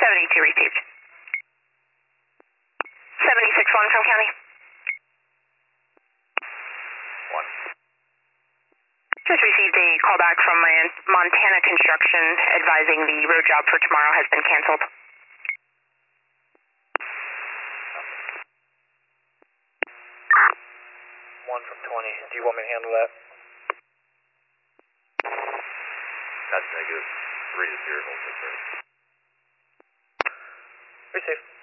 72 received. 76-1 from county. 1. Just received a call back from Montana Construction advising the road job for tomorrow has been canceled. 1 from 20. Do you want me to handle that? That's negative. 3 to 0. Receive.